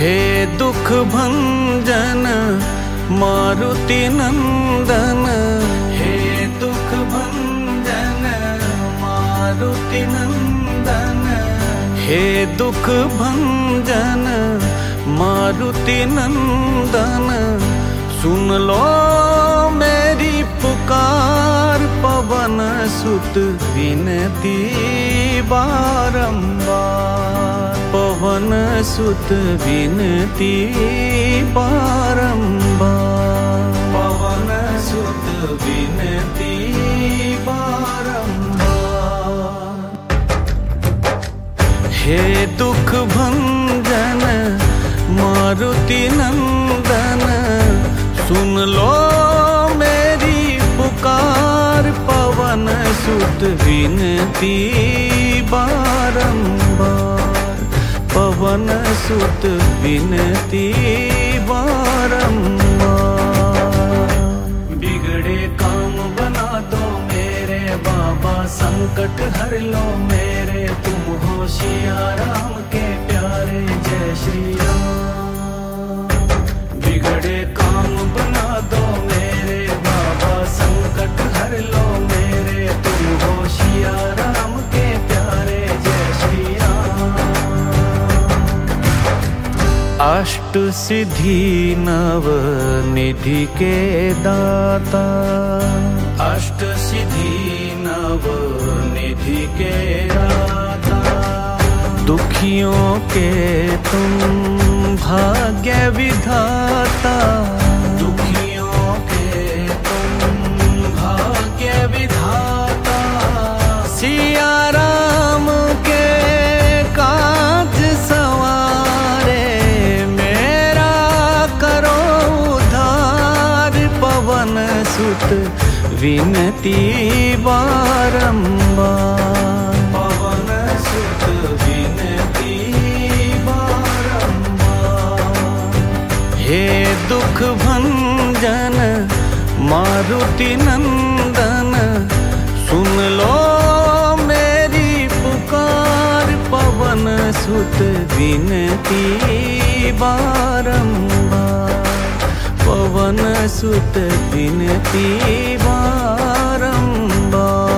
हे दुख भंजन मारुति नंदन, हे दुख भंजन मारुति नंदन, हे दुख भंजन मारुति नंदन। सुन लो मेरी पुकार पवन सुत विनती बारंबार, पवन सुत विनती बारंबार, पवन सुत विनती बारंबार। हे दुख भंजन मारुति नंदन, सुन लो मेरी पुकार पवन सुत विनती बारंबार, पवन सुत विनती बारंबार। बिगड़े काम बना दो मेरे बाबा, संकट हर लो मेरे, तुम हो सिया राम के प्यारे, जय श्री राम। बिगड़े काम बना दो मेरे बाबा, संकट हर लो मेरे, तुम हो सिया राम के प्यारे, जय श्री राम। अष्ट सिद्धि नव निधि के दाता, अष्ट सिद्धि नव निधि के दाता, दुखियों के तुम भाग्य विधाता, दुखियों के तुम भाग्य विधाता। सिया राम के काज सवारे, मेरा करो उद्धार पवन सुत विनती बारंबार, पवन सुत विनती बारंबार। हे दुख भंजन मारुति नंदन, सुन लो मेरी पुकार पवन सुत विनती बारंबार, पवन सुत विनती बारंबार।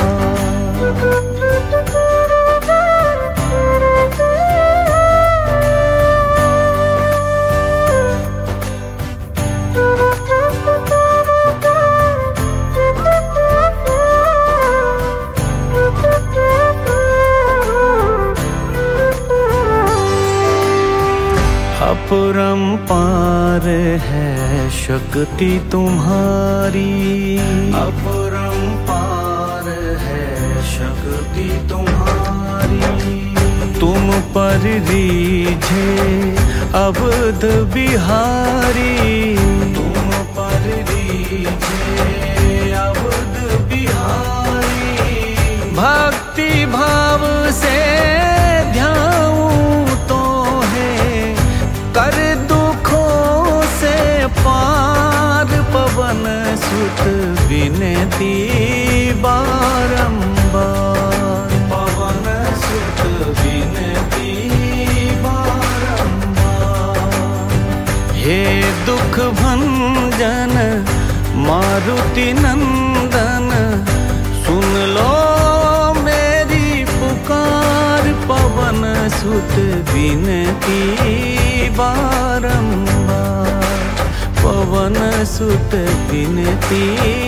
अपरंपार है शक्ति तुम्हारी, अपरंपार है शक्ति तुम्हारी, तुम पर रीझे अवध बिहारी, तुम पर रीझे अवध बिहारी। भक्ति भाव से ध्याऊं तो है कर दुखों से पार, पवन सुत विनती बारंबार, पवन सुत विनती बारंबार। हे दुख भंजन मारुति नंदन, सुन लो मेरी पुकार पवन सुत विनती बारंबार, पवन सुत विनती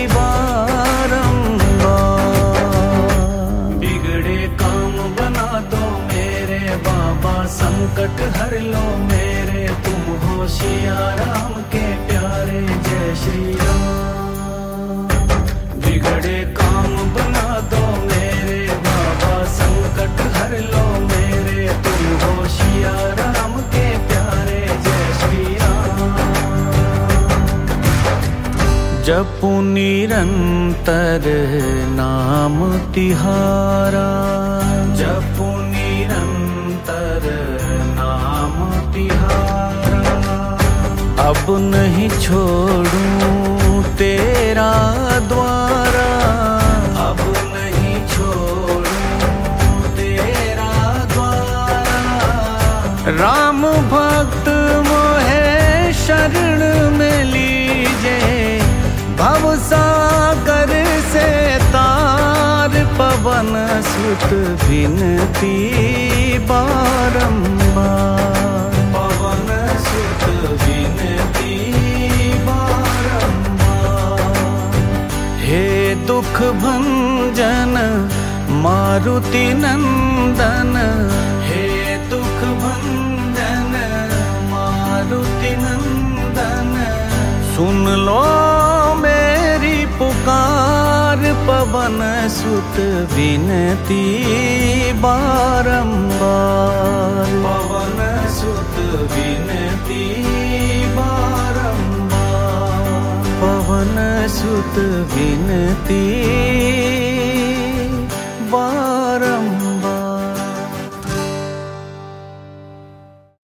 बारंबार। बिगड़े काम बना दो मेरे बाबा, संकट हर लो मेरे, तुम हो सिया राम के प्यारे, जय श्री राम। बिगड़े काम बना दो मेरे बाबा, संकट हर लो मेरे, तुम हो सिया राम के प्यारे, जय श्री राम। जपु निरंतर नाम तिहारा, जपु निरंतर नाम तिहारा। अब नहीं छोड़ूं तेरा द्वारा, अब नहीं छोड़ूं तेरा द्वारा। राम भक्त पवन सुत विनती बारंबार, पवन सुत विनती बारंबार। हे दुख भंजन मारुति नंदन, हे दुख भंजन मारुति नंदन, सुन लो मेरी पुकार, पवन सुत विनती बारंबार, पवन सुत विनती बारंबार, पवन सुत विनती